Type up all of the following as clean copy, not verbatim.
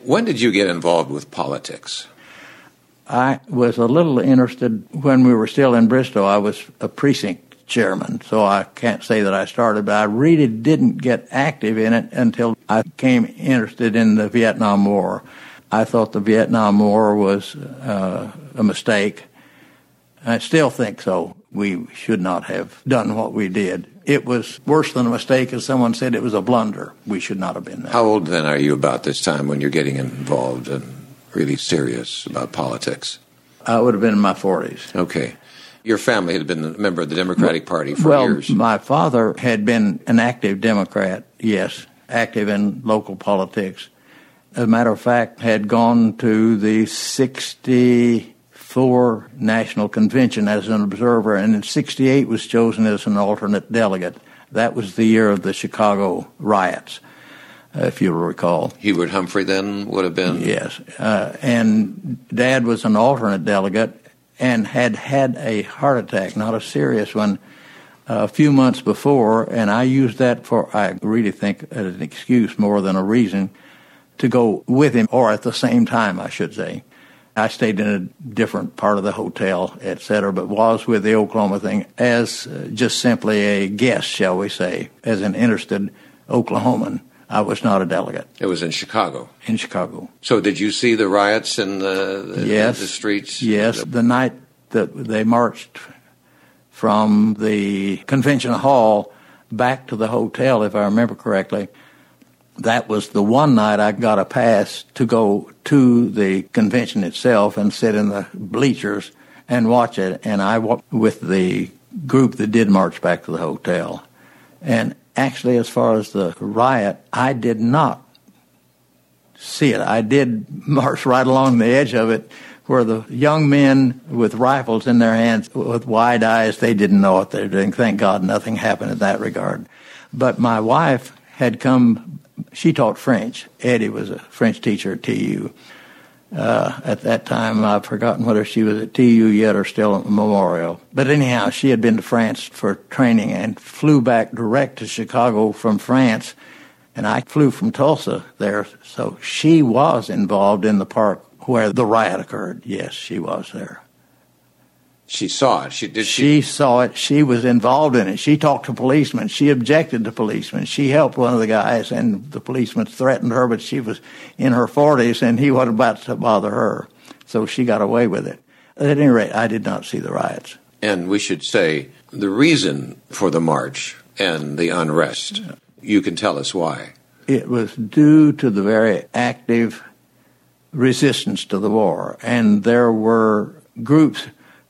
When did you get involved with politics? I was a little interested when we were still in Bristol. I was a precinct chairman, so I can't say that I started, but I really didn't get active in it until I became interested in the Vietnam War. I thought the Vietnam War was a mistake. I still think so. We should not have done what we did. It was worse than a mistake, as someone said. It was a blunder. We should not have been there. How old then are you about this time when you're getting involved and really serious about politics? I would have been in my 40s. Okay. Your family had been a member of the Democratic Party for years. Well, my father had been an active Democrat, yes, active in local politics. As a matter of fact, had gone to the 1964 National Convention as an observer, and in 1968 was chosen as an alternate delegate. That was the year of the Chicago riots, if you'll recall. Hubert Humphrey then would have been? Yes. And Dad was an alternate delegate and had had a heart attack, not a serious one, a few months before, and I used that for, I really think, as an excuse more than a reason to go with him, or at the same time, I should say. I stayed in a different part of the hotel, etc., but was with the Oklahoma thing as just simply a guest, shall we say, as an interested Oklahoman. I was not a delegate. It was in Chicago? In Chicago. So did you see the riots in yes, the streets? Yes. The night that they marched from the convention hall back to the hotel, if I remember correctly, that was the one night I got a pass to go to the convention itself and sit in the bleachers and watch it. And I walked with the group that did march back to the hotel. And actually, as far as the riot, I did not see it. I did march right along the edge of it where the young men with rifles in their hands with wide eyes, they didn't know what they were doing. Thank God nothing happened in that regard. But my wife had come. She taught French. Eddie was a French teacher at TU. At that time, I've forgotten whether she was at TU yet or still at Memorial. But anyhow, she had been to France for training and flew back direct to Chicago from France. And I flew from Tulsa there. So she was involved in the park where the riot occurred. Yes, she was there. She saw it. She saw it. She was involved in it. She talked to policemen. She objected to policemen. She helped one of the guys, and the policeman threatened her, but she was in her 40s, and he wasn't about to bother her. So she got away with it. At any rate, I did not see the riots. And we should say the reason for the march and the unrest, you can tell us why. It was due to the very active resistance to the war, and there were groups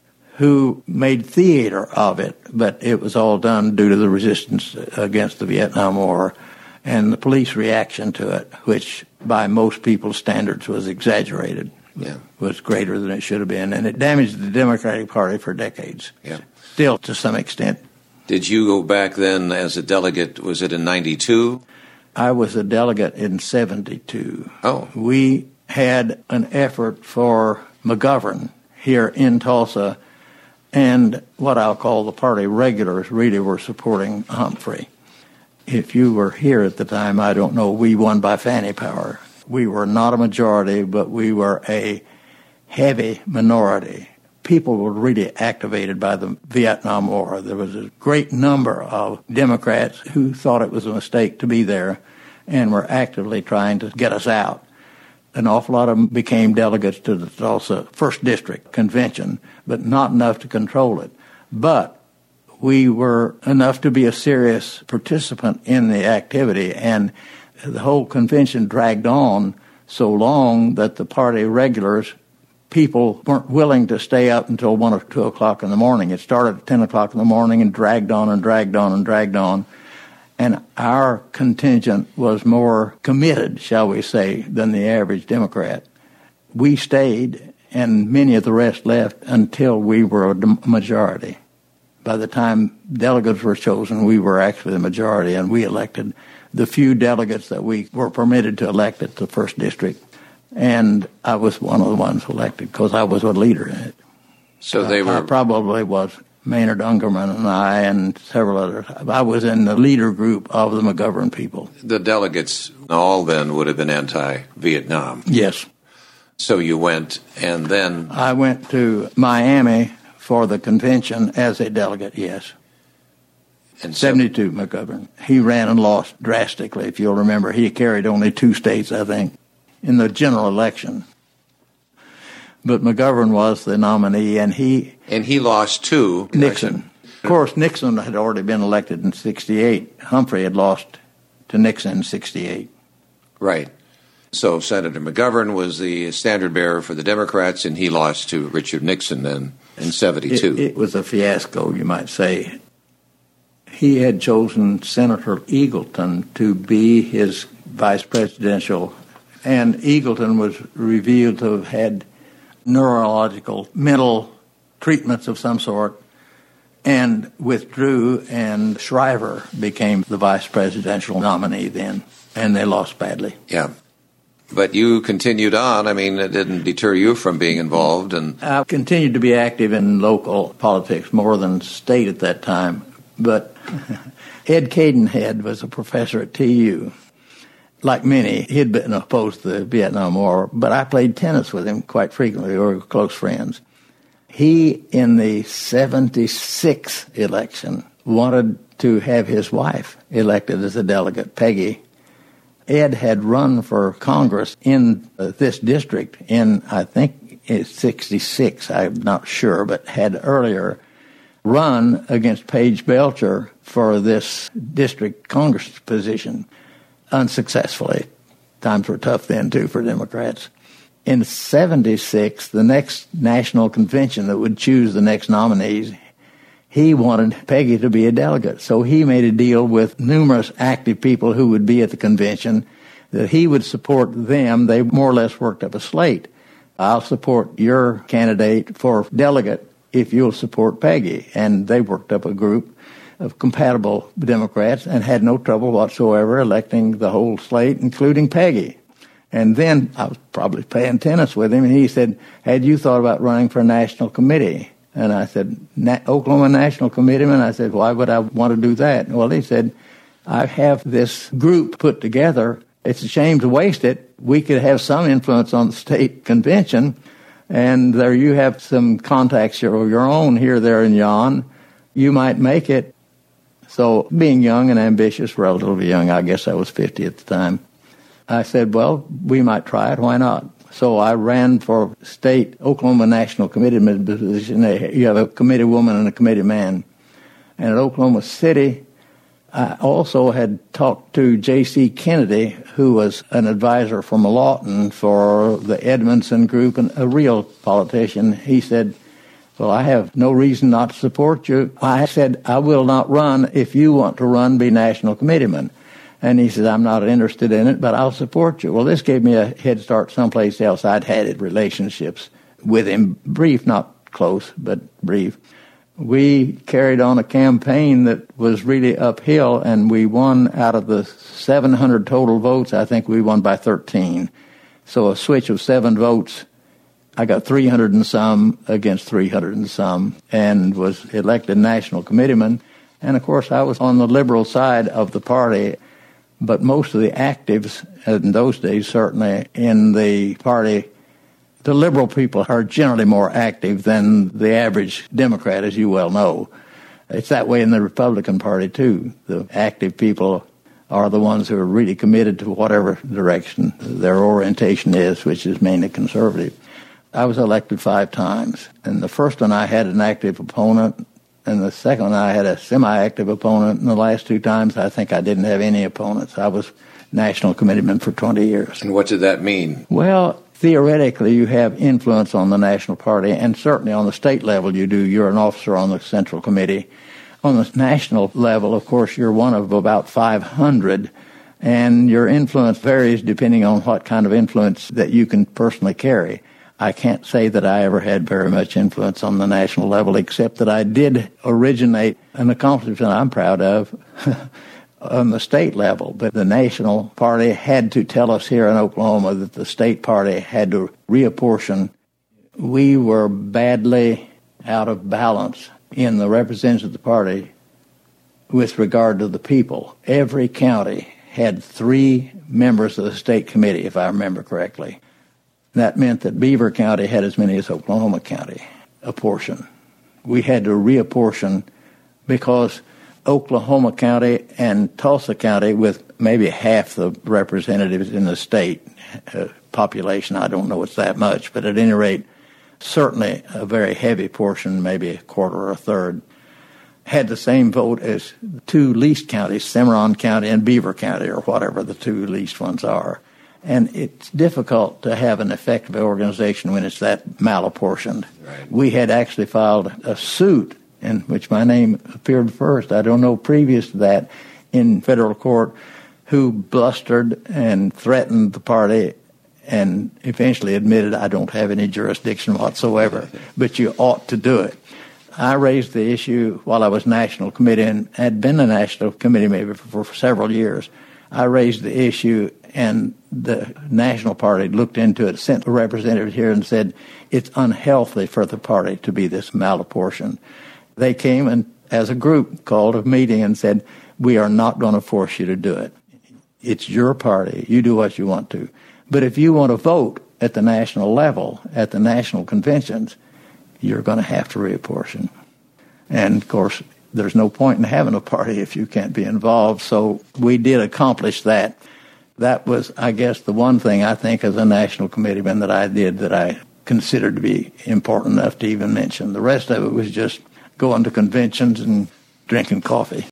who made theater of it, but it was all done due to the resistance against the Vietnam War and the police reaction to it, which by most people's standards was exaggerated, was greater than it should have been, and it damaged the Democratic Party for decades, still to some extent. Did you go back then as a delegate, was it in 92? I was a delegate in 72. Oh. We had an effort for McGovern here in Tulsa, and what I'll call the party regulars really were supporting Humphrey. If you were here at the time, I don't know, we won by Fanny Power. We were not a majority, but we were a heavy minority. People were really activated by the Vietnam War. There was a great number of Democrats who thought it was a mistake to be there and were actively trying to get us out. An awful lot of them became delegates to the Tulsa 1st District Convention, but not enough to control it. But we were enough to be a serious participant in the activity, and the whole convention dragged on so long that the party regulars, people weren't willing to stay up until 1 or 2 o'clock in the morning. It started at 10 o'clock in the morning and dragged on and dragged on and dragged on. And our contingent was more committed, shall we say, than the average Democrat. We stayed, and many of the rest left until we were a majority. By the time delegates were chosen, we were actually the majority, and we elected the few delegates that we were permitted to elect at the 1st District. And I was one of the ones elected because I was a leader in it. So they were... I probably was Maynard Ungerman and I and several others. I was in the leader group of the McGovern people. The delegates all then would have been anti-Vietnam. Yes. So you went, and then... I went to Miami for the convention as a delegate, yes. And 72, McGovern. He ran and lost drastically, if you'll remember. He carried only 2 states, I think, in the general election. But McGovern was the nominee, and he lost to... Nixon. Of course, Nixon had already been elected in 68. Humphrey had lost to Nixon in 68. Right. So Senator McGovern was the standard bearer for the Democrats, and he lost to Richard Nixon then in 72. It was a fiasco, you might say. He had chosen Senator Eagleton to be his vice presidential, and Eagleton was revealed to have had neurological, mental treatments of some sort, and withdrew, and Shriver became the vice presidential nominee then, and they lost badly. Yeah. But you continued on. I mean, it didn't deter you from being involved. And I continued to be active in local politics more than state at that time. But Ed Cadenhead was a professor at TU. Like many, he had been opposed to the Vietnam War, but I played tennis with him quite frequently. We were close friends. He, in the 76 election, wanted to have his wife elected as a delegate, Peggy. Ed had run for Congress in this district in, I think, 66, I'm not sure, but had earlier run against Paige Belcher for this district Congress position unsuccessfully. Times were tough then, too, for Democrats. In 76, the next national convention that would choose the next nominees, he wanted Peggy to be a delegate. So he made a deal with numerous active people who would be at the convention that he would support them. They more or less worked up a slate. I'll support your candidate for delegate if you'll support Peggy. And they worked up a group of compatible Democrats and had no trouble whatsoever electing the whole slate, including Peggy. And then I was probably playing tennis with him, and he said, had you thought about running for a national committee? And I said, Oklahoma National Committeeman? I said, why would I want to do that? Well, he said, I have this group put together. It's a shame to waste it. We could have some influence on the state convention, and there you have some contacts of your own here, there, and yon. You might make it. So being young and ambitious, relatively young, I guess I was 50 at the time, I said, well, we might try it. Why not? So I ran for state Oklahoma National Committeeman position. You have a committee woman and a committee man. And at Oklahoma City, I also had talked to J.C. Kennedy, who was an advisor from Lawton for the Edmondson Group and a real politician. He said, well, I have no reason not to support you. I said, I will not run. If you want to run, be national committeeman. And he said, I'm not interested in it, but I'll support you. Well, this gave me a head start someplace else. I'd had relationships with him, brief, not close, but brief. We carried on a campaign that was really uphill, and we won out of the 700 total votes. I think we won by 13. So a switch of 7 votes. I got 300 and some against 300 and some, and was elected national committeeman. And, of course, I was on the liberal side of the party. But most of the actives in those days, certainly in the party, the liberal people are generally more active than the average Democrat, as you well know. It's that way in the Republican Party, too. The active people are the ones who are really committed to whatever direction their orientation is, which is mainly conservative. I was elected 5 times. And the first one I had an active opponent, and the second one, I had a semi-active opponent. And the last 2 times, I think I didn't have any opponents. I was national committeeman for 20 years. And what did that mean? Well, theoretically, you have influence on the national party, and certainly on the state level you do. You're an officer on the central committee. On the national level, of course, you're one of about 500, and your influence varies depending on what kind of influence that you can personally carry. I can't say that I ever had very much influence on the national level, except that I did originate an accomplishment I'm proud of on the state level. But the national party had to tell us here in Oklahoma that the state party had to reapportion. We were badly out of balance in the representatives of the party with regard to the people. Every county had 3 members of the state committee, if I remember correctly. That meant that Beaver County had as many as Oklahoma County, a portion. We had to reapportion because Oklahoma County and Tulsa County, with maybe half the representatives in the state population, I don't know it's that much, but at any rate, certainly a very heavy portion, maybe a quarter or a third, had the same vote as the 2 least counties, Cimarron County and Beaver County, or whatever the 2 least ones are. And it's difficult to have an effective organization when it's that malapportioned. Right. We had actually filed a suit in which my name appeared first, I don't know previous to that, in federal court, who blustered and threatened the party and eventually admitted, I don't have any jurisdiction whatsoever, but you ought to do it. I raised the issue while I was national committee and had been a national committee maybe for several years. I raised the issue, and the National Party looked into it, sent a representative here and said, it's unhealthy for the party to be this malapportioned. They came and, as a group, called a meeting and said, we are not going to force you to do it. It's your party. You do what you want to. But if you want to vote at the national level, at the national conventions, you're going to have to reapportion. And, of course, there's no point in having a party if you can't be involved. So we did accomplish that. That was, I guess, the one thing I think as a national committeeman that I did that I considered to be important enough to even mention. The rest of it was just going to conventions and drinking coffee.